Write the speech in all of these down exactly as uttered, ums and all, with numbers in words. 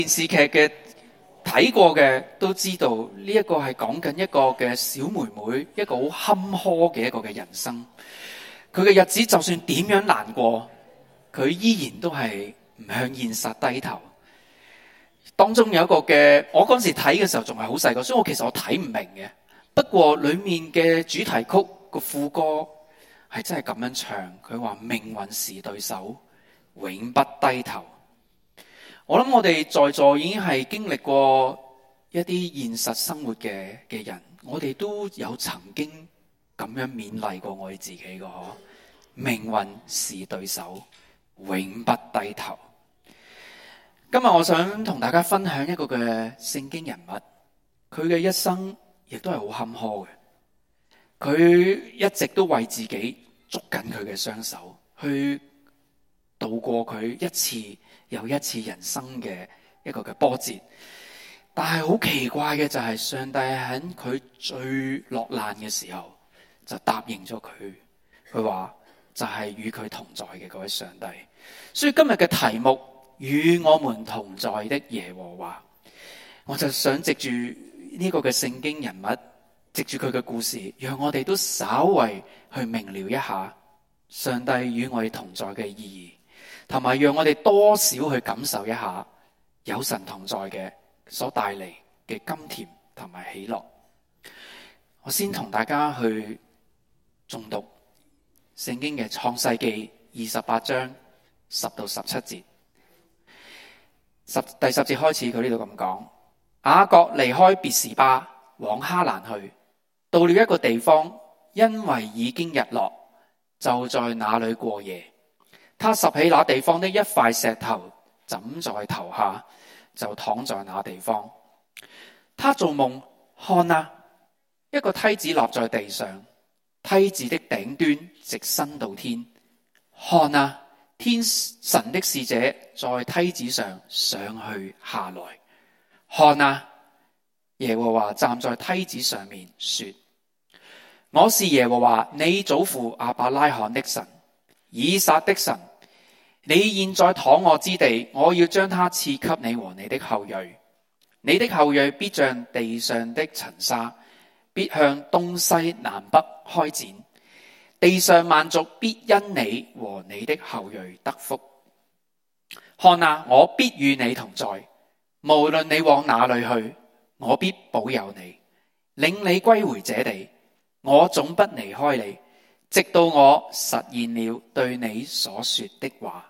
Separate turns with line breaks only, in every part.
電視劇嘅睇過嘅都知道，呢一個係講緊一個嘅小妹妹，一個好坎坷嘅一個嘅人生。佢嘅日子就算點樣難過，佢依然都係唔向現實低頭。當中有一個嘅，我嗰時睇嘅時候仲係好細個，所以我其實我睇唔明嘅。不過裏面嘅主題曲個副歌係真係咁樣唱，佢話命運是對手，永不低頭。我諗我哋在座已經係經歷過一啲現實生活嘅嘅人，我哋都有曾經咁樣勉勵過我哋自己嘅，命運是對手，永不低頭。今日我想同大家分享一個嘅聖經人物，佢嘅一生亦都係好坎坷嘅。佢一直都為自己捉緊佢嘅雙手，去度過佢一次又一次人生嘅一個嘅波折。但係好奇怪嘅就係，上帝喺佢最落難嘅時候就答應咗佢，佢話就係與佢同在嘅嗰位上帝。所以今日嘅題目，與我們同在的耶和華，我就想藉住呢個嘅聖經人物，藉住佢嘅故事，讓我哋都稍為去明了一下上帝與我哋同在嘅意義，同埋讓我哋多少去感受一下有神同在嘅所帶嚟嘅甘甜同埋喜樂。我先同大家去誦讀聖經嘅創世記二十八章十到十七節。十第十節開始，佢呢度咁講：雅各離開別是巴，往哈蘭去，到了一個地方，因為已經日落，就在那裏過夜。他拾起那地方的一塊石頭，枕在頭下，就躺在那地方。他做夢，看啊，一個梯子立在地上，梯子的頂端直伸到天。看啊，天神的使者在梯子上上去下來。看啊，耶和華站在梯子上面說：我是耶和華你祖父亞伯拉罕的神，以撒的神。你現在躺臥之地，我要將它賜給你和你的後裔。你的後裔必像地上的塵沙，必向東西南北開展。地上萬族必因你和你的後裔得福。看啊，我必與你同在，無論你往哪裏去，我必保佑你，領你歸回這地。我總不離開你，直到我實現了對你所說的話。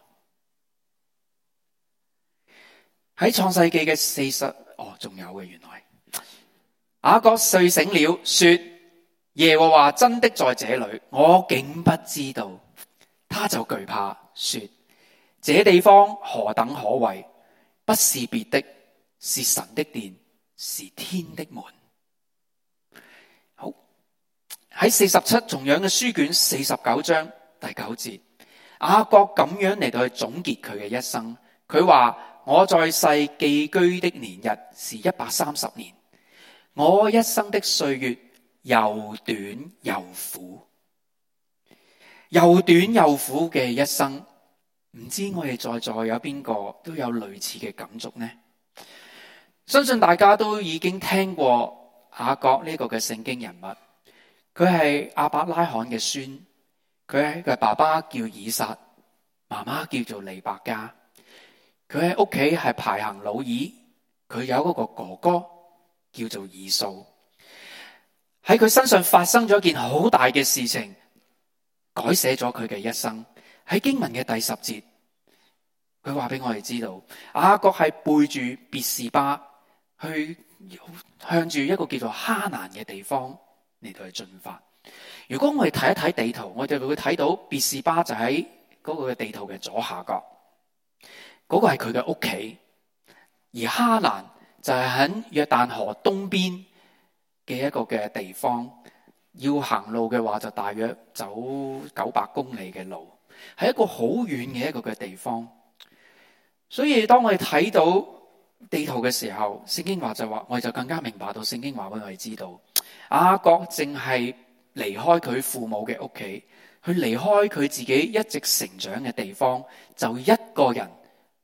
喺創世記嘅四十，哦，仲有嘅，原來雅各睡醒了，說：耶和華真的在這裏，我竟不知道。他就懼怕，說：這地方何等可畏，不是別的，是神的殿，是天的門。好，喺四十七重樣嘅書卷四十九章第九節，雅各咁樣嚟到去總結佢嘅一生。佢話：我在世寄居的年日是一百三十年，我一生的歲月又短又苦，又短又苦嘅一生，唔知我哋在座有邊個都有類似嘅感觸呢？相信大家都已經聽過雅各呢個嘅聖經人物，佢係亞伯拉罕嘅孫，佢嘅爸爸叫以撒，媽媽叫做利百加。佢喺屋企係排行老二，佢有一個哥哥叫做以掃。喺佢身上發生咗一件好大嘅事情，改寫咗佢嘅一生。喺經文嘅第十節，佢話俾我哋知道，雅各係背住別是巴去向住一個叫做哈蘭嘅地方嚟到去進發。如果我哋睇一睇地圖，我哋會睇到別是巴就喺嗰個嘅地圖嘅左下角。嗰個係佢嘅屋企，而哈蘭就係喺約旦河東邊嘅一個嘅地方，要行路嘅話就大約走九百公里嘅路，係一個好遠嘅一個嘅地方。所以當我哋睇到地圖嘅時候，聖經話就話，我哋就更加明白到聖經話俾我哋知道，雅各淨係離開佢父母嘅屋企，去離開佢自己一直成長嘅地方，就一個人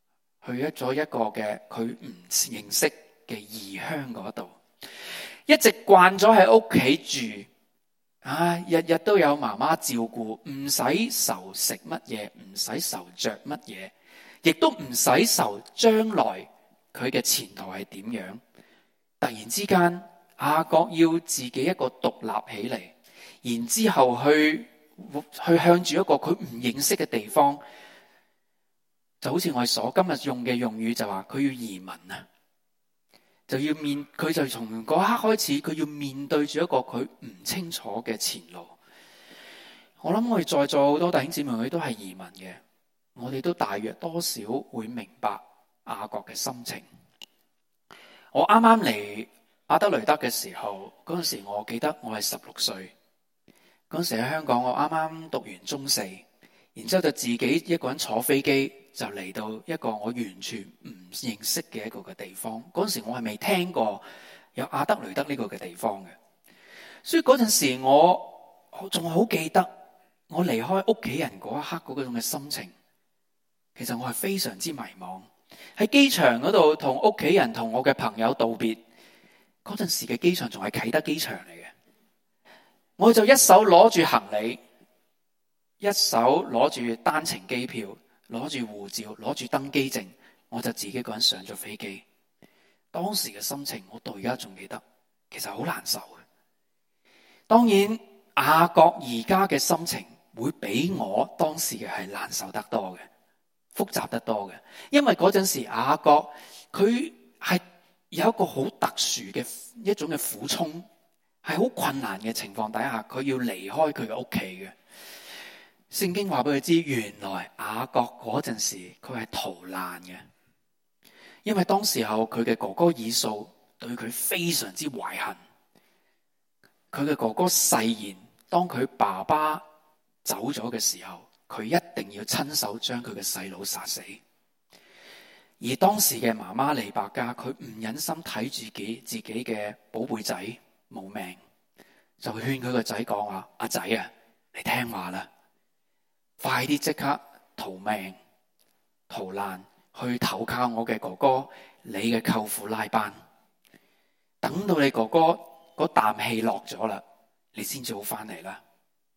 去咗一個嘅佢唔認識嘅異鄉嗰度，一直慣咗喺屋企住，啊，日日都有媽媽照顧，唔使愁食乜嘢，唔使愁着乜嘢，亦都唔使愁將來佢嘅前途係點樣。突然之間，雅各要自己一個獨立起嚟，然之後去去向住一個佢唔認識嘅地方。就好似我哋所今日用嘅用語就話佢要移民啊，就要面佢就從嗰刻開始，佢要面對住一個佢唔清楚嘅前路。我諗我哋在座好多弟兄姊妹佢都係移民嘅，我哋都大約多少會明白雅各嘅心情。我啱啱嚟阿德雷德嘅時候，嗰陣時我記得我係十六歲，嗰陣時喺香港我啱啱讀完中四，然之後就自己一個人坐飛機就嚟到一個我完全唔認識嘅一個嘅地方。嗰陣時我係未聽過有阿德雷德呢個嘅地方嘅，所以嗰陣時我仲好記得我離開屋企人嗰一刻嗰種嘅心情。其實我係非常之迷茫，喺機場嗰度同屋企人同我嘅朋友道別。嗰陣時嘅機場仲係啟德機場嚟嘅，我就一手攞住行李，一手攞住單程機票，攞住護照，攞住登機證，我就自己一個人上咗飛機。當時嘅心情我到而家仲記得，其實好難受嘅。當然雅各而家嘅心情會比我當時嘅係難受得多嘅，複雜得多嘅。因為嗰陣時雅各佢係有一個好特殊嘅一種嘅苦衷，係好困難嘅情況底下，佢要離開佢嘅屋企嘅。聖經話俾佢知，原來雅各嗰陣時佢係逃難嘅，因為當時候佢嘅哥哥以掃對佢非常之懷恨。佢嘅哥哥誓言，當佢爸爸走咗嘅時候，佢一定要親手將佢嘅細佬殺死。而當時嘅媽媽利百加，佢唔忍心睇住自己自己嘅寶貝仔冇命，就勸佢個仔講話：阿仔啊，你聽話啦，快啲即刻逃命逃難去投靠我嘅哥哥，你嘅舅父拉班。等到你哥哥嗰啖氣落咗啦，你先至好翻嚟啦。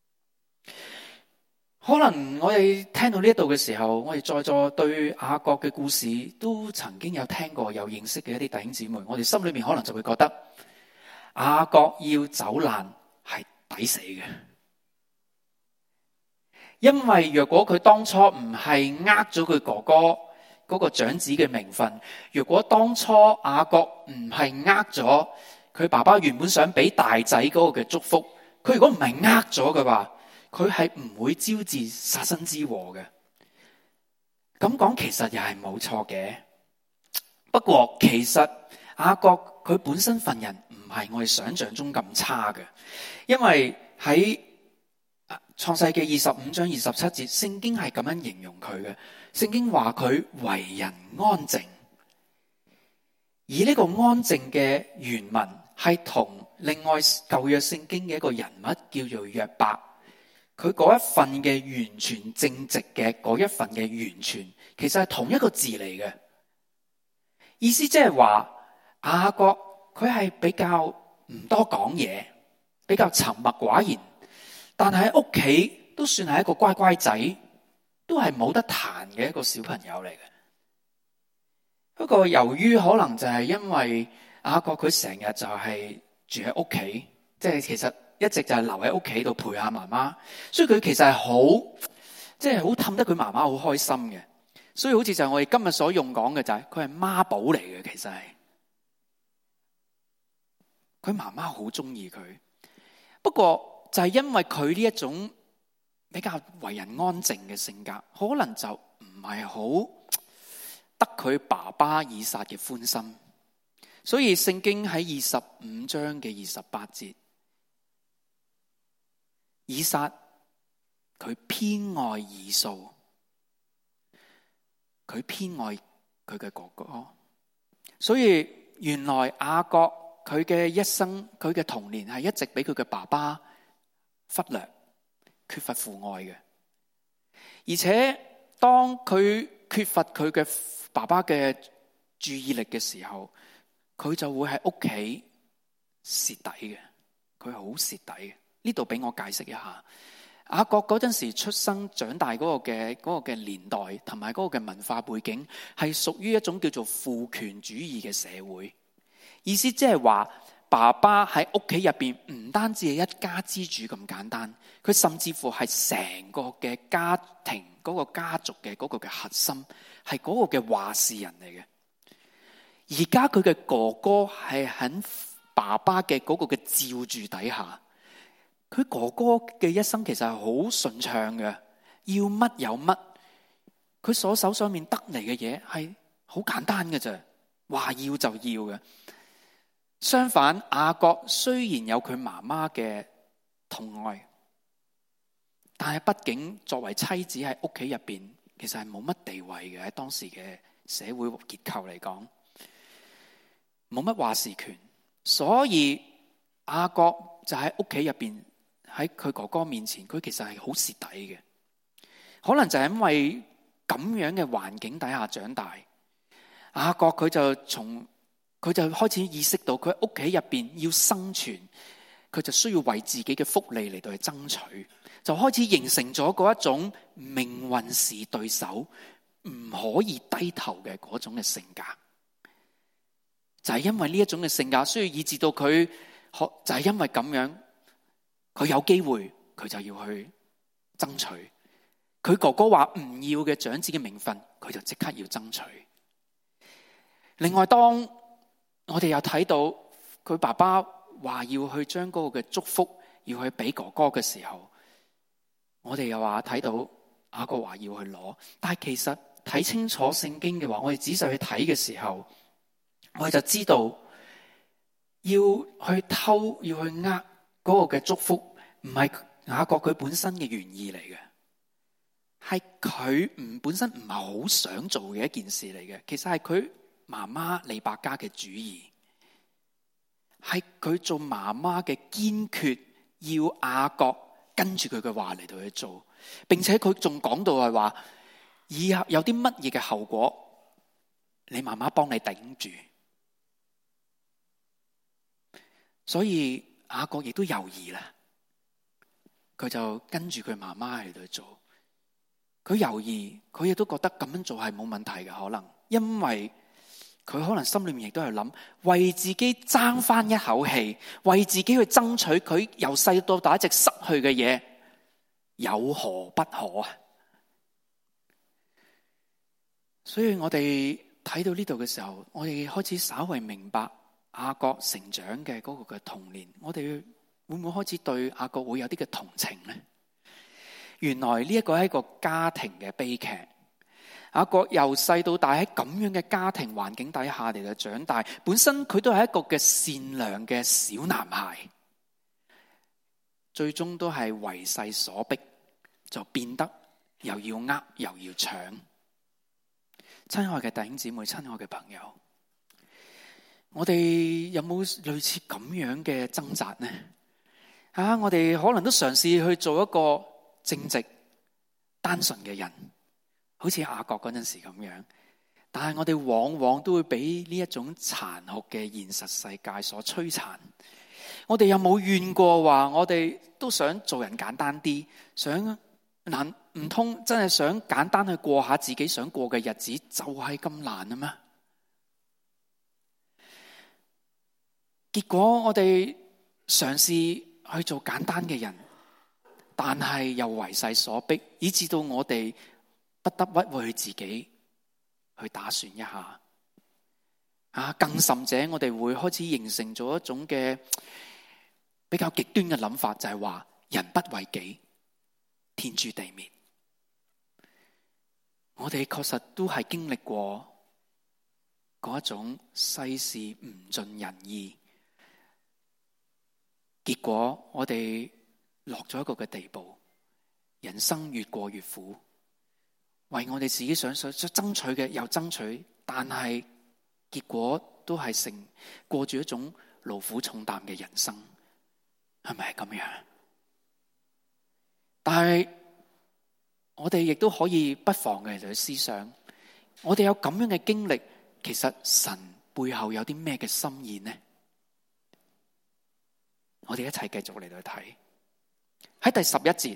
可能我哋聽到呢一度嘅時候，我哋在座對雅各嘅故事都曾經有聽過、有認識嘅一啲弟兄姊妹，我哋心裏面可能就會覺得雅各要走難係抵死嘅，因為若果佢當初唔係呃咗佢哥哥嗰個長子嘅名分，若果當初雅各唔係呃咗佢爸爸原本想俾大仔嗰個嘅祝福，佢如果唔係呃咗嘅話，佢係唔會招致殺身之禍嘅。咁講其實又係冇錯嘅。不過其實雅各佢本身份人唔係我哋想象中咁差嘅，因為喺創世記二十五章二十七節，聖經係咁樣形容佢嘅。聖經話佢為人安靜，而呢個安靜嘅原文係同另外舊約聖經嘅一個人物叫做約伯，佢嗰一份嘅完全正直嘅嗰一份嘅完全，其實係同一個字嚟嘅。意思即係話雅各佢係比較唔多講嘢，比較沉默寡言，但係喺屋企都算係一個乖乖仔，都係冇得彈嘅一個小朋友嚟嘅。不過由於可能就係因為雅各佢成日就係住喺屋企，即係其實一直就係留喺屋企度陪下媽媽，所以佢其實係好，即係好氹得佢媽媽好開心嘅。所以好似就係我哋今日所用講嘅就係佢係媽寶嚟嘅，其實係佢媽媽好中意佢。不過就係因為佢呢一種比較為人安靜嘅性格，可能就唔係好得佢爸爸以撒嘅歡心。所以聖經喺二十五章嘅二十八節，以撒佢偏愛以掃，佢偏愛佢嘅哥哥。所以原來雅各佢嘅一生，佢嘅童年係一直俾佢嘅爸爸忽略，缺乏父愛嘅。而且當佢缺乏佢嘅爸爸嘅注意力嘅時候，佢就會喺屋企蝕底嘅，佢好蝕底嘅。呢度俾我解釋一下，雅各嗰陣時出生長大嗰個嘅嗰個嘅年代同埋嗰個嘅文化背景係屬於一種叫做父權主義嘅社會，意思即係話爸爸喺屋企入邊唔單止係一家之主咁簡單，佢甚至乎係成個嘅家庭嗰個家族嘅嗰個嘅核心，係嗰個嘅話事人嚟嘅。而家佢嘅哥哥係喺爸爸嘅嗰個嘅照住底下，佢哥哥嘅一生其實係好順暢嘅，要乜有乜，佢所手上面得嚟嘅嘢係好簡單嘅啫，話要就要嘅。相反，雅各雖然有佢媽媽嘅疼愛，但係畢竟作為妻子喺屋企入邊，其實係冇乜地位嘅，喺當時嘅社會結構嚟講，冇乜話事權，所以雅各就喺屋企入邊，喺佢哥哥面前，佢其實係好蝕底嘅。可能就係因為咁樣嘅環境底下長大，雅各佢就從佢就開始意識到佢喺屋企入邊要生存，佢就需要為自己嘅福利嚟到去爭取，就開始形成咗嗰一種命運是對手，唔可以低頭嘅嗰種嘅性格。就係因為呢一種嘅性格，所以以致到佢就係因為咁樣，佢有機會佢就要去爭取。佢哥哥話唔要嘅長子嘅名分，佢就即刻要爭取。另外，當我哋又睇到佢爸爸話要去將嗰個嘅祝福要去俾哥哥嘅時候，我哋又話睇到雅各話要去攞，但係其實睇清楚聖經嘅話，我哋仔細去睇嘅時候，我哋就知道要去偷要去呃嗰個嘅祝福，唔係雅各佢本身嘅原意嚟嘅，係佢唔本身唔係好想做嘅一件事嚟嘅。其實係佢媽媽利百加嘅主意，係佢做媽媽嘅堅決要雅各跟住佢嘅話嚟到去做，並且佢仲講到係話以後有啲乜嘢嘅後果，你媽媽幫你頂住。所以雅各亦都猶豫啦，佢就跟住佢媽媽嚟到去做。佢猶豫，佢亦都覺得咁樣做係冇問題嘅，可能因為佢可能心裏面亦都係諗，為自己爭翻一口氣，為自己去爭取佢由細到大一直失去嘅嘢，有何不可啊？所以我哋睇到呢度嘅時候，我哋開始稍為明白雅各成長嘅嗰個嘅童年，我哋會唔會開始對雅各會有啲嘅同情呢？原來呢一個係一個家庭嘅悲劇。雅各由細到大喺咁樣嘅家庭環境底下嚟到長大，本身佢都係一個嘅善良嘅小男孩，最終都係為勢所逼，就變得又要呃又要搶。親愛嘅弟兄姊妹，親愛嘅朋友，我哋有冇類似咁樣嘅掙扎呢？啊，我哋可能都嘗試去做一個正直單純嘅人，好似雅各嗰陣時咁樣，但係我哋往往都會俾呢一種殘酷嘅現實世界所摧殘。我哋有冇怨過話我哋都想做人簡單啲，想難唔通真係想簡單去過下自己想過嘅日子，就係咁難啊咩？結果我哋嘗試去做簡單嘅人，但係又為勢所逼，以致到我哋不得不為自己去打算一下。啊，更甚者，我哋會開始形成咗一種嘅比較極端嘅諗法，就係話人不為己，天誅地滅。我哋確實都係經歷過嗰一種世事唔盡人意，結果我哋落咗一個嘅地步，人生越過越苦，為我哋自己想想爭取嘅又爭取，但係結果都係成過住一種勞苦重擔嘅人生，係咪係咁樣？但係我哋亦都可以不妨嘅去思想， 我哋有咁樣嘅經歷，其實神背後有啲咩嘅心意呢？我哋一齊繼續嚟到睇，喺第十一節，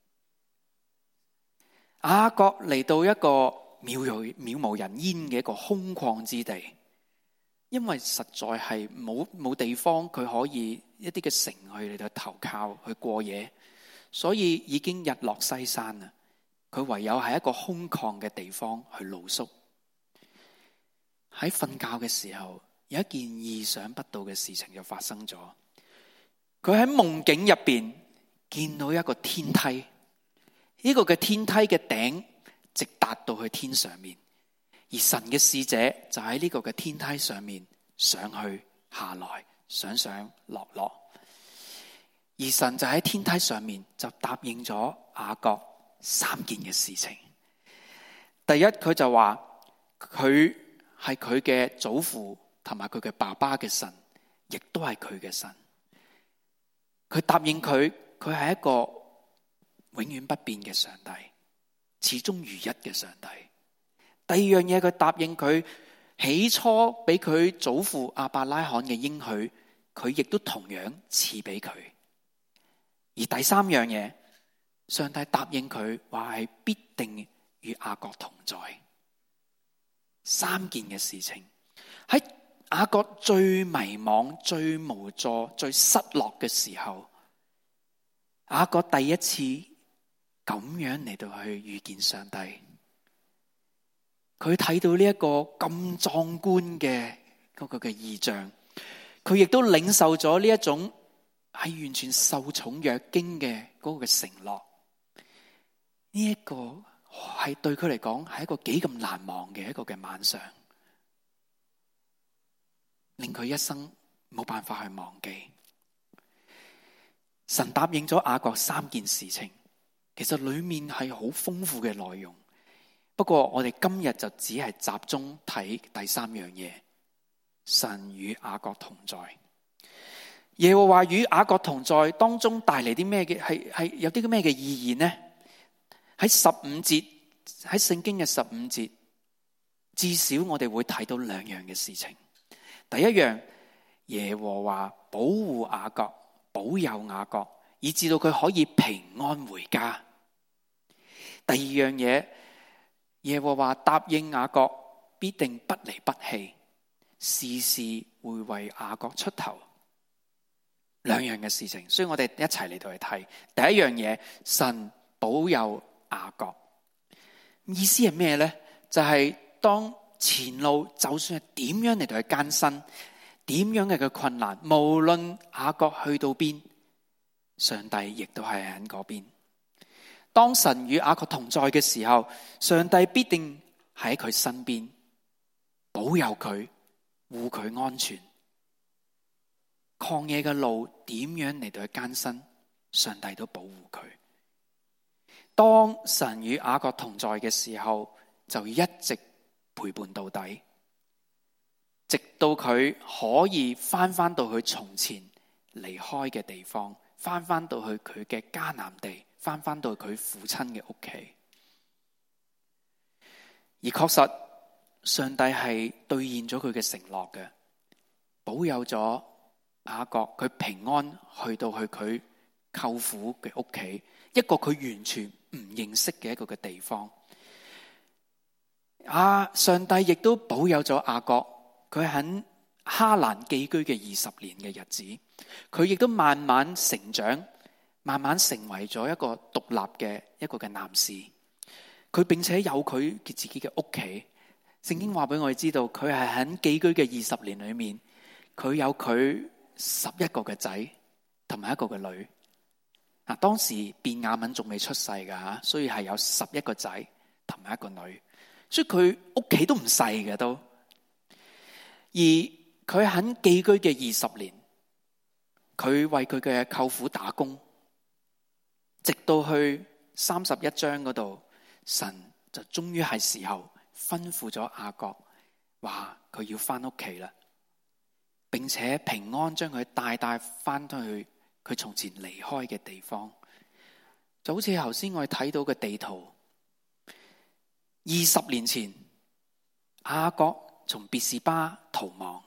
雅各嚟到一個渺無渺無人煙嘅一個空曠之地，因為實在係冇冇地方佢可以一啲嘅城去嚟到投靠去過夜，所以已經日落西山啦。佢唯有喺一個空曠嘅地方去露宿。喺瞓覺嘅時候，有一件意想不到嘅事情就發生咗。佢喺夢境入邊見到一個天梯，呢個嘅天梯嘅頂直達到去天上面，而神嘅使者就喺呢個嘅天梯上面上去下來，上上落落。而神就喺天梯上面就答應咗雅各三件嘅事情。第一，佢就話佢係佢嘅祖父同埋佢嘅爸爸嘅神，亦都係佢嘅神。佢答應佢，佢係一個永遠不變嘅上帝，始終如一嘅上帝。第二樣嘢，佢答應佢起初俾佢祖父亞伯拉罕嘅應許，佢亦都同樣賜俾佢。而第三樣嘢，上帝答應佢話係必定與雅各同在。三件嘅事情喺雅各最迷惘、最無助、最失落嘅時候，雅各第一次咁樣嚟到去遇見上帝。佢睇到呢一個咁壯觀嘅嗰個嘅異象，佢亦都領受咗呢一種係完全受寵若驚嘅嗰個嘅承諾。呢一個係對佢嚟講係一個幾咁難忘嘅一個嘅晚上，令佢一生冇辦法去忘記。神答應咗雅各三件事情，其實裏面係好豐富嘅內容。不過我哋今日就只係集中睇第三樣嘢，神與雅各同在。耶和華與雅各同在當中帶嚟啲咩嘅係係有啲咩嘅意義呢？喺十五節，喺聖經嘅十五節，至少我哋會睇到兩樣嘅事情。第一樣，耶和華保護雅各，保佑雅各，以致到佢可以平安回家。第二樣嘢，耶和華答應雅各必定不離不棄，事事會為雅各出頭。兩樣嘅事情，所以我哋一齊嚟到去睇。第一樣嘢，神保佑雅各，意思係咩呢？就係、是、當前路就算係點樣嚟到去艱辛，點樣嘅嘅困難，無論雅各去到邊，上帝亦都係喺嗰邊。當神與雅各同在嘅時候，上帝必定喺佢身邊，保佑佢，護佢安全。曠野嘅路點樣嚟到去艱辛，上帝都保護佢。當神與雅各同在嘅時候，就一直陪伴到底，直到佢可以翻翻到去從前離開嘅地方，翻翻到去佢嘅迦南地，翻翻到佢父親嘅屋企。而確實，上帝係兌現咗佢嘅承諾嘅，保佑咗雅各佢平安去到去佢舅父嘅屋企，一個佢完全唔認識嘅一個嘅地方。啊，上帝亦都保佑咗雅各，佢喺哈蘭寄居嘅二十年嘅日子，佢亦都慢慢成長，慢慢成為咗一個獨立嘅一個嘅男士。佢並且有佢嘅自己嘅屋企。聖經話俾我哋知道，佢係喺寄居嘅二十年裏面，佢有佢十一個嘅仔同埋一個嘅女。嗱，當時便雅憫仲未出世噶吓，所以係有十一個仔同埋一個女，所以佢屋企都唔細嘅都。而佢喺寄居嘅二十年，佢為佢嘅舅父打工，直到去三十一章嗰度，神就終於係時候吩咐咗雅各，話佢要翻屋企啦，並且平安將佢帶帶翻去佢從前離開嘅地方。就好似頭先我哋睇到嘅地圖，二十年前雅各從別是巴逃亡，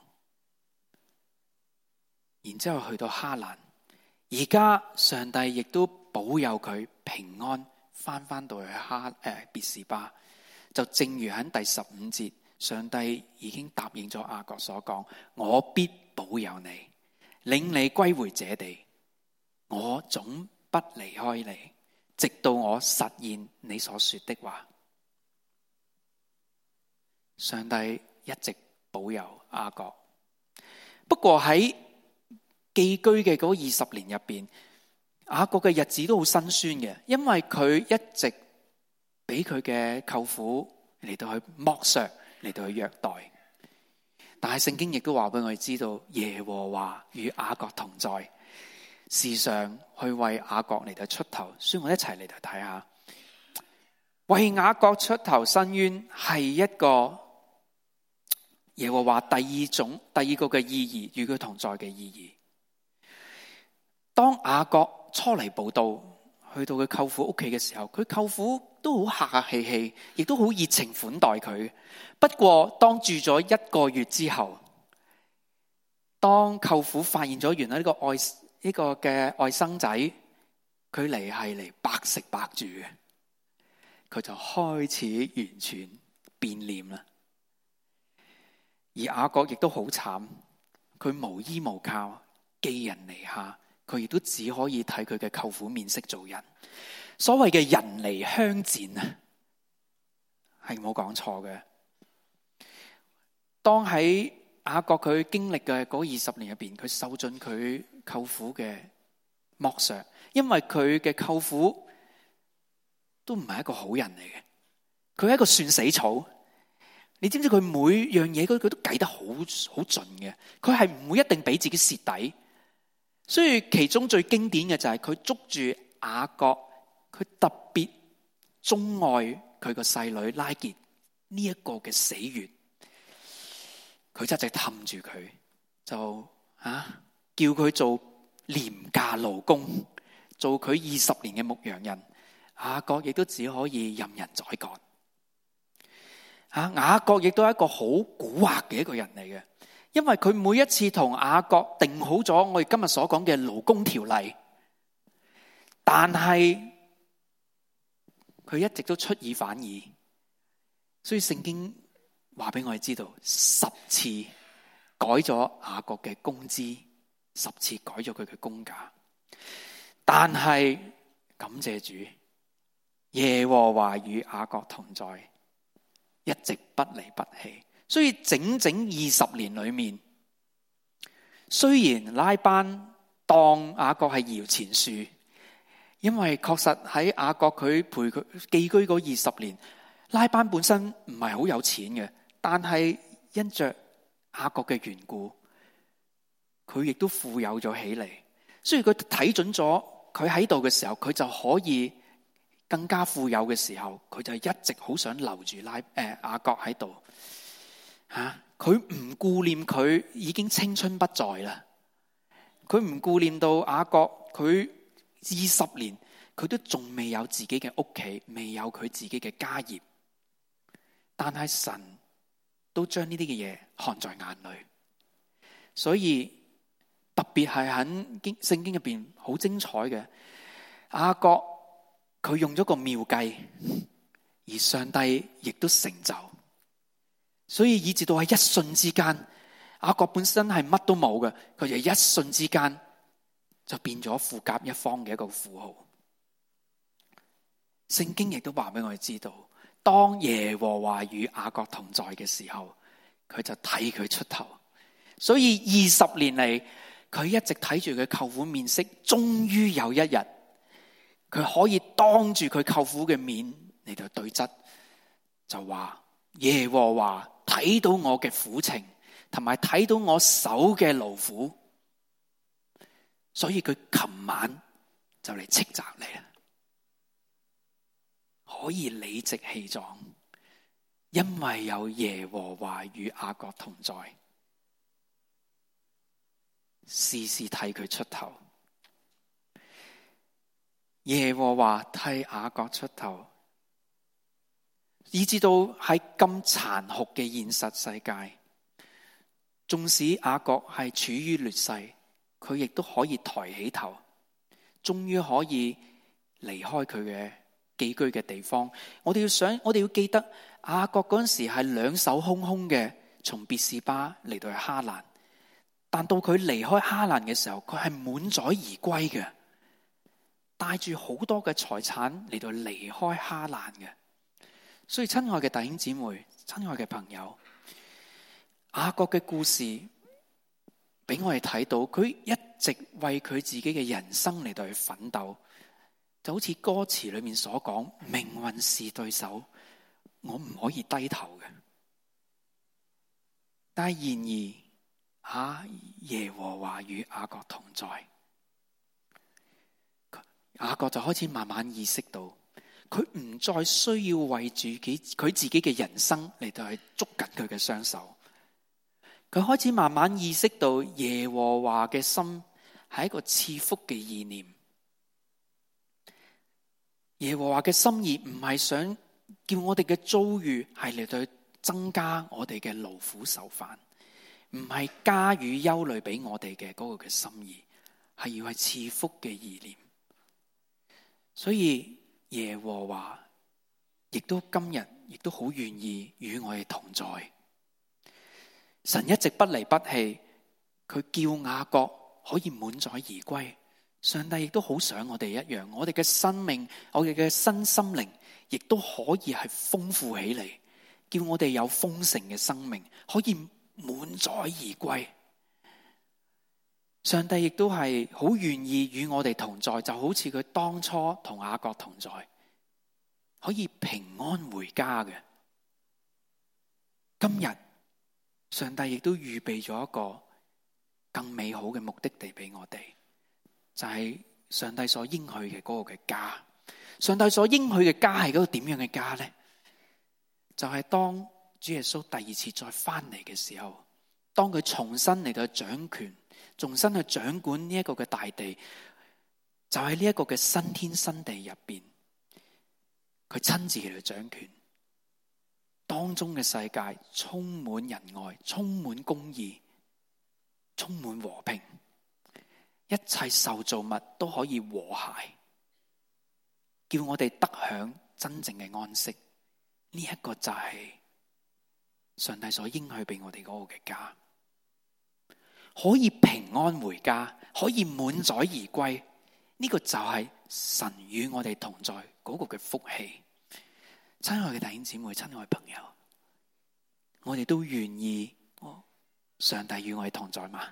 然之後去到哈蘭。而家上帝亦都保佑佢平安翻翻到去哈誒別是巴。就正如喺第十五節，上帝已經答應咗雅各所講：我必保佑你，領你歸回這地，我總不離開你，直到我實現你所說的話。上帝一直保佑雅各。不過喺寄居嘅嗰二十年入邊，雅各嘅日子都好辛酸嘅，因為佢一直俾佢嘅舅父嚟到去剝削，嚟到去虐待。但係聖經亦都話俾我哋知道，耶和華與雅各同在，時常去為雅各嚟到出頭。所以我一齊嚟到睇下，為雅各出頭伸冤係一個耶和華第二種第二個嘅意義，與佢同在嘅意義。當雅各初嚟報到，去到佢舅父屋企嘅時候，佢舅父都好客客氣氣，亦都好熱情款待佢。不過當住咗一個月之後，當舅父發現咗原來呢個外呢個嘅外甥仔，佢嚟係嚟白食白住嘅，佢就開始完全變臉啦。而雅各亦都好慘，佢無依無靠，寄人籬下，佢亦都只可以睇佢嘅舅父面色做人。所謂嘅人離鄉賤啊，係冇講錯嘅。當喺雅各佢經歷嘅嗰二十年入邊，佢受盡佢舅父嘅剝削，因為佢嘅舅父都唔係一個好人嚟嘅，佢係一個算死草。你知唔知佢每樣嘢佢佢都計得好好盡嘅，佢係唔會一定俾自己蝕底。所以其中最經典嘅就係佢捉住雅各，佢特別鍾愛佢個細女拉結呢一個嘅死穴，佢一直氹住佢，就啊叫佢做廉價勞工，做佢二十年嘅牧羊人。雅各亦都只可以任人宰割。啊，雅各亦都係一個好蠱惑嘅一個人嚟嘅，因為佢每一次同雅各定好咗我哋今日所講嘅勞工條例，但係佢一直都出爾反爾，所以聖經話俾我哋知道，十次改咗雅各嘅工資，十次改咗佢嘅工價。但係感謝主，耶和華與雅各同在，一直不離不棄。所以整整二十年裏面，雖然拉班當雅各係搖錢樹，因為確實喺雅各佢陪佢寄居嗰二十年，拉班本身唔係好有錢嘅，但係因着雅各嘅緣故，佢亦都富有咗起嚟。所以佢睇準咗佢喺度嘅時候，佢就可以更加富有嘅時候，佢就一直好想留住拉誒雅各喺度。吓，佢唔顧念佢已經青春不在啦，佢唔顧念到雅各佢二十年，佢都仲未有自己嘅屋企，未有佢自己嘅家業。但係神都將呢啲嘅嘢看在眼裏，所以特別係喺經聖經入邊好精彩嘅，雅各佢用咗個妙計，而上帝亦都成就。所以以至到喺一瞬之間，雅各本身係乜都冇嘅，佢就一瞬之間就變咗富甲一方嘅一個富豪。聖經亦都話俾我哋知道，當耶和華與雅各同在嘅時候，佢就睇佢出頭。所以二十年嚟，佢一直睇住佢舅父面色，終於有一日，佢可以當住佢舅父嘅面嚟到對質，就話耶和華睇到我嘅苦情，同埋睇到我手嘅勞苦，所以佢琴晚就嚟斥責你啦，可以理直氣壯，因為有耶和華與雅各同在，時時替佢出頭。耶和華替雅各出頭， 以至到喺咁殘酷嘅現實世界，縱使雅各係處於劣勢，佢亦都可以抬起頭，終於可以離開佢嘅寄居嘅地方。我哋要想，我哋要記得雅各嗰陣時係兩手空空嘅，從別是巴嚟到去哈蘭，但到佢離開哈蘭嘅時候，佢係滿載而歸嘅，帶住好多嘅財產嚟到離開哈蘭嘅。所以親愛嘅弟兄姊妹，親愛嘅朋友，雅各嘅故事俾我哋睇到，佢一直為佢自己嘅人生嚟到去奮鬥，就好似歌詞裏面所講，命運是對手，我唔可以低頭嘅。但係然而，啊，耶和華與雅各同在，雅各就開始慢慢意識到，佢唔再需要為自己佢自己嘅人生嚟到去捉緊佢嘅雙手。佢開始慢慢意識到耶和華嘅心係一個賜福嘅意念。耶和華嘅心意唔係想叫我哋嘅遭遇係嚟到增加我哋嘅勞苦愁煩，唔係加與憂慮俾我哋嘅嗰個嘅心意，係要係賜福嘅意念。所以耶和華亦都今日亦都好願意與我哋同在。神一直不離不棄，佢叫雅各可以滿載而歸。上帝亦都好想我哋一樣，我哋嘅生命，我哋嘅身心靈亦都可以係豐富起嚟，叫我哋有豐盛嘅生命，可以滿載而歸。上帝亦都係好願意與我哋同在，就好似佢當初同雅各同在，可以平安回家嘅。今日上帝亦都預備咗一個更美好嘅目的地俾我哋，就係上帝所應許嘅嗰個嘅家。上帝所應許嘅家係嗰個點樣嘅家呢？就係當主耶穌第二次再翻嚟嘅時候，當佢重新嚟到掌權，重新去掌管呢一個嘅大地，就喺呢一個嘅新天新地入邊，佢親自嚟到掌權。當中嘅世界充滿仁愛，充滿公義，充滿和平，一切受造物都可以和諧，叫我哋得享真正嘅安息。呢一個就係上帝所應許俾我哋嗰個嘅家，可以平安回家，可以滿載而歸。呢個就係神與我哋同在嗰個嘅福氣。親愛嘅弟兄姊妹，親愛嘅朋友，我哋都願意上帝與我哋同在嗎？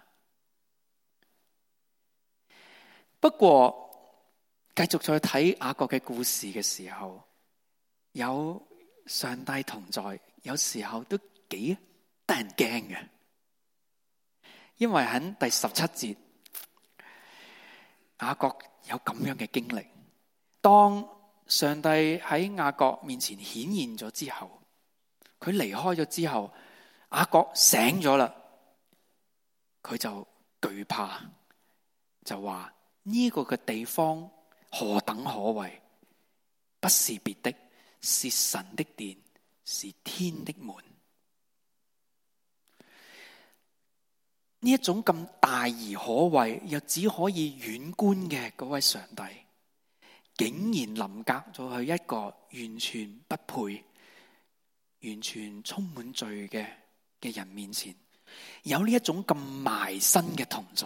不過繼續再睇雅各嘅故事嘅時候，有上帝同在，有時候都幾得人驚嘅。因為喺第十七節，雅各有咁樣嘅經歷，當上帝喺雅各面前顯現咗之後，佢離開咗之後，雅各醒咗啦，佢就懼怕，就話呢個嘅地方何等可畏，不是別的，是神的殿，是天的門。呢一種咁大而可畏，又只可以遠觀嘅嗰位上帝，竟然臨格咗去一個完全不配、完全充滿罪嘅嘅人面前，有呢一種咁埋身嘅同在。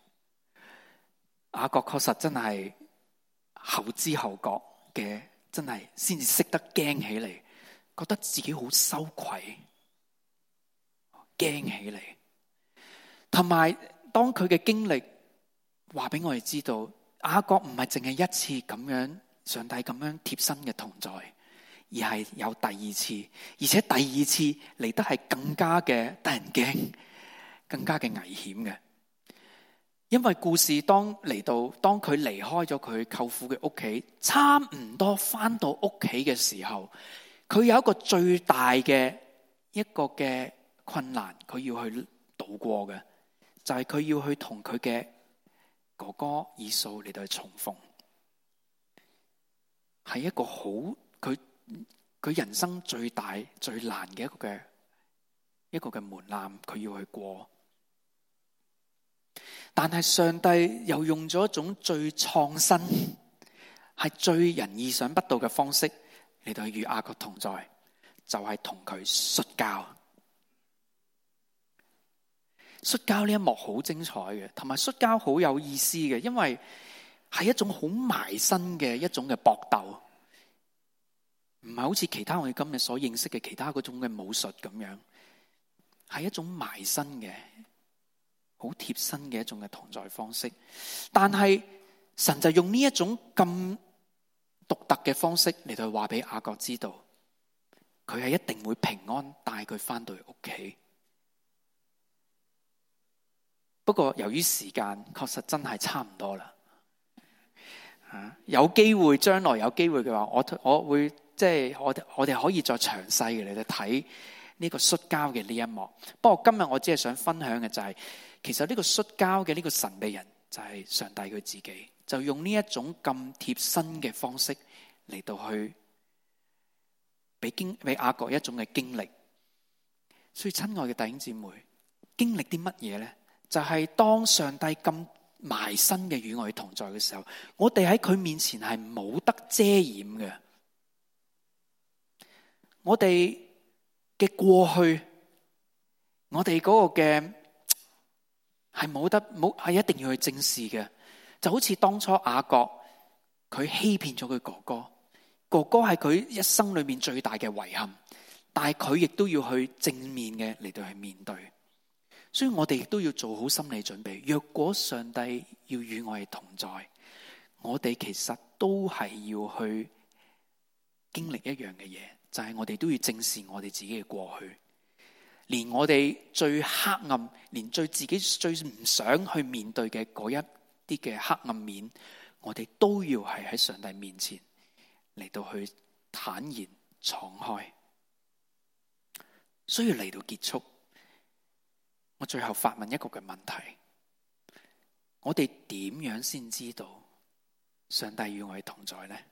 雅各確實真係後知後覺嘅，真係先至識得驚起嚟，覺得自己好羞愧，驚起嚟。同埋當佢嘅經歷話俾我哋知道，雅各唔係淨係一次咁樣上帝咁樣貼身嘅同在，而係有第二次，而且第二次嚟得係更加嘅得人驚，更加嘅危險嘅。因為故事當嚟到，當佢離開咗佢舅父嘅屋企，差唔多翻到屋企嘅時候，佢有一個最大嘅一個嘅困難，佢要去度過嘅，就係佢要去同佢嘅哥哥以掃嚟到去重逢，係一個好佢佢人生最大最難嘅一個嘅一個嘅門檻，佢要去過。但係上帝又用咗一種最創新，係最人意想不到嘅方式嚟到與雅各同在，就係同佢摔跤。摔跤呢一幕好精彩嘅，同埋摔跤好有意思嘅，因為係一種好埋身嘅一種嘅搏鬥，唔係好似其他我哋今日所認識嘅其他嗰種嘅武術咁樣，係一種埋身嘅好貼身嘅一種嘅同在方式。但係神就用呢一種咁獨特嘅方式嚟到話俾雅各知道，佢係一定會平安帶佢翻到屋企。不過由於時間確實真係差唔多啦，啊，有機會將來有機會嘅話，我我會即係我我哋可以再詳細嘅嚟到睇呢個摔跤嘅呢一幕。不過今日我只係想分享嘅就係，其實呢個摔跤嘅呢個神秘人就係上帝佢自己，就用呢一種咁貼身嘅方式嚟到去俾經俾雅各一種嘅經歷。所以親愛嘅弟兄姊妹，經歷啲乜嘢咧？就係當上帝咁埋身嘅與我哋同在嘅時候，我哋喺佢面前係冇得遮掩嘅。我哋嘅過去，我哋嗰個嘅係冇得冇係一定要去正視嘅。就好似當初雅各佢欺騙咗佢哥哥，哥哥係佢一生裏面最大嘅遺憾，但係佢亦都要去正面嘅嚟到去面對。所以我哋亦都要做好心理準備，若果上帝要與我哋同在，我哋其實都係要去經歷一樣嘅嘢，就係我哋都要正視我哋自己嘅過去，連我哋最黑暗，連最自己最唔想去面對嘅嗰一啲嘅黑暗面，我哋都要係喺上帝面前嚟到去坦然敞開。所以嚟到結束，我最後發問一個嘅問題：我哋點樣先知道上帝與我哋同在呢？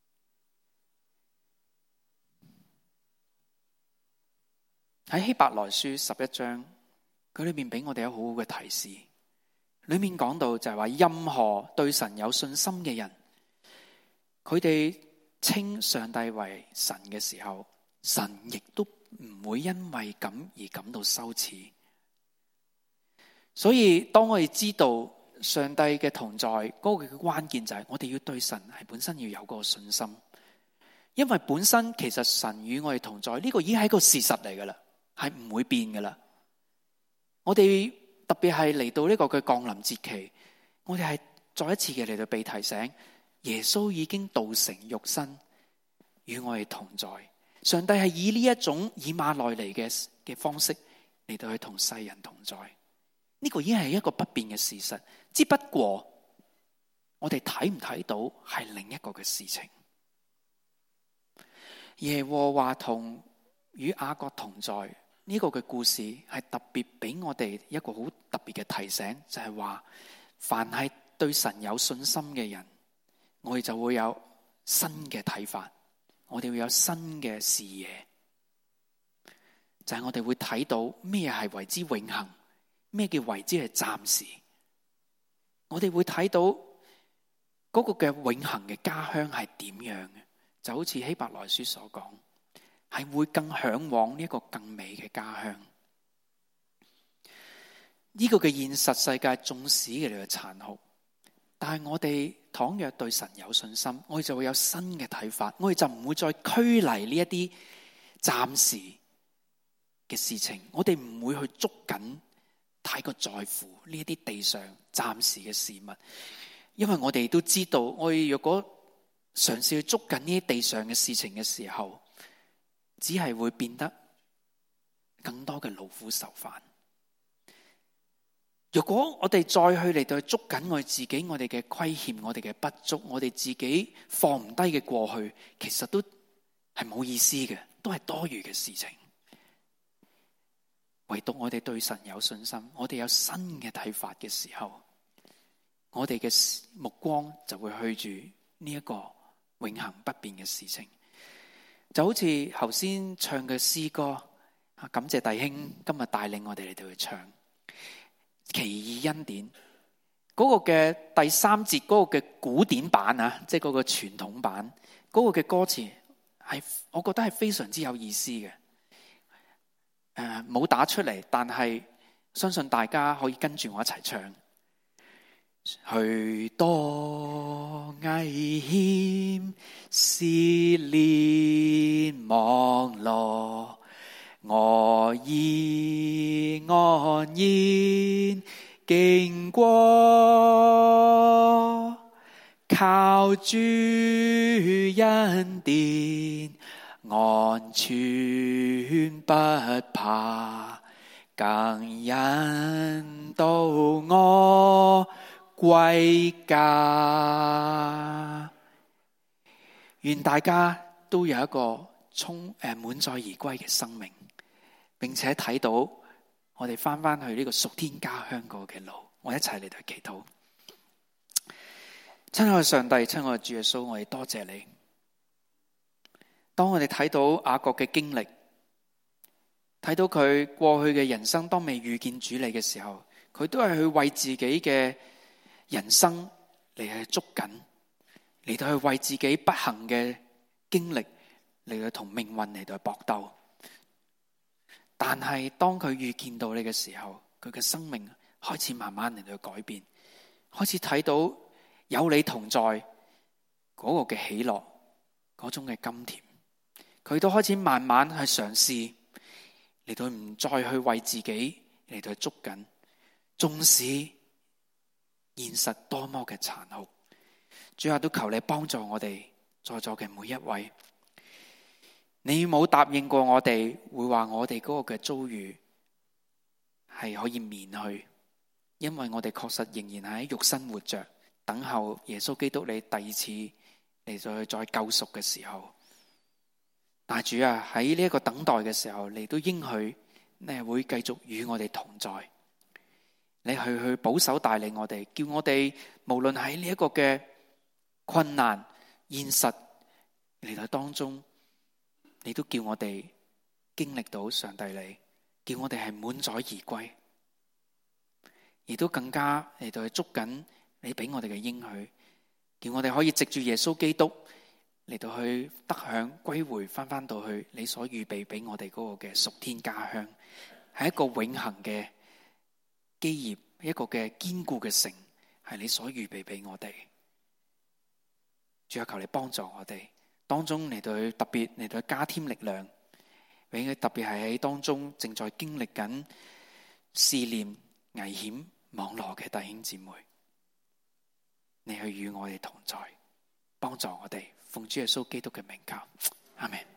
喺希伯來書十一章，佢裏面俾我哋有好好嘅提示。裏面講到就係話，任何對神有信心嘅人，佢哋稱上帝為神嘅時候，神亦都唔會因為咁而感到羞恥。所以當我哋知道上帝嘅同在，嗰個嘅關鍵就係我哋要對神係本身要有嗰個信心，因為本身其實神與我哋同在呢個已經係一個事實嚟噶啦，係唔會變噶啦。我哋特別係嚟到呢個嘅降臨節期，我哋係再一次嘅嚟到被提醒，耶穌已經道成肉身與我哋同在。上帝係以呢一種以馬內利嘅嘅方式嚟到去同世人同在。呢個已經係一個不變嘅事實，只不過我哋睇唔睇到係另一個嘅事情。耶和華同與雅各同在呢個嘅故事係特別俾我哋一個好特別嘅提醒，就係話凡係對神有信心嘅人，我哋就會有新嘅睇法，我哋會有新嘅視野，就係我哋會睇到咩係為之永恆，咩叫為之係暫時？我哋會睇到嗰個嘅永恆嘅家鄉係點樣嘅？就好似希伯來書所講，係會更向往呢一個更美嘅家鄉。呢個嘅現實世界縱使嘅嚟嘅殘酷，但係我哋倘若對神有信心，我哋就會有新嘅睇法，我哋就唔會再拘泥呢一啲暫時嘅事情，我哋唔會去捉緊太過在乎呢一啲地上暫時嘅事物，因為我哋都知道，我哋若果嘗試去捉緊呢啲地上嘅事情嘅時候，只係會變得更多嘅勞苦愁煩。若果我哋再去嚟到捉緊我哋自己，我哋嘅虧欠，我哋嘅不足，我哋自己放唔低嘅過去，其實都係冇意思嘅，都係多餘嘅事情。唯獨我哋對神有信心，我哋有新嘅睇法嘅時候，我哋嘅目光就會去住呢一個永恆不變嘅事情。 就好似頭先唱嘅詩歌，感謝弟兄今日帶領我哋嚟到去唱奇異恩典嗰個嘅第三節嗰個嘅古典版啊，即係嗰個傳統版嗰個嘅歌詞係，我覺得係非常之有意思嘅。誒，冇打出嚟，但係相信大家可以跟住我一齊唱。許多危險試煉網羅，我已安然經過，靠主恩典安全不怕，更引導我歸家。願大家都有一個充誒滿載而歸嘅生命，並且睇到我哋翻翻去呢個屬天家鄉嗰個嘅路。我一齊嚟到祈禱。親愛嘅上帝，親愛嘅主耶穌，我哋多謝你。當我哋睇到雅各嘅經歷，睇到佢過去嘅人生，當未遇見主你嘅時候，佢都係去為自己嘅人生嚟去捉緊，嚟到去為自己不幸嘅經歷嚟到同命運嚟到搏鬥。但係當佢遇見到你嘅時候，佢嘅生命開始慢慢嚟到改變，開始睇到有你同在嗰個嘅喜樂，嗰種嘅甘甜。佢都開始慢慢去嘗試嚟到唔再去為自己嚟到去捉緊，縱使現實多麼嘅殘酷，主啊，都求你幫助我哋在座嘅每一位。你冇答應過我哋會話我哋嗰個嘅遭遇係可以免去，因為我哋確實仍然喺肉身活着，等候耶穌基督你第二次嚟到去再救贖嘅時候。但主啊，喺呢一個等待嘅時候，你都應許你會繼續與我哋同在，你去去保守帶領我哋，叫我哋無論喺呢一個嘅困難現實嚟到當中，你都叫我哋經歷到上帝你，叫我哋係滿載而歸，亦都更加嚟到去捉緊你俾我哋嘅應許，叫我哋可以藉住耶穌基督嚟到去得享歸回，翻翻到去你所預備俾我哋嗰個嘅屬天家鄉，係一個永恆嘅基業，一個嘅堅固嘅城，係你所預備俾我哋。主啊，求你幫助我哋當中嚟到去特別嚟到去加添力量，俾佢特別係喺當中正在經歷緊試煉、危險、網羅嘅弟兄姊妹，你去與我哋同在，幫助我哋。奉主耶穌基督嘅名求，阿們。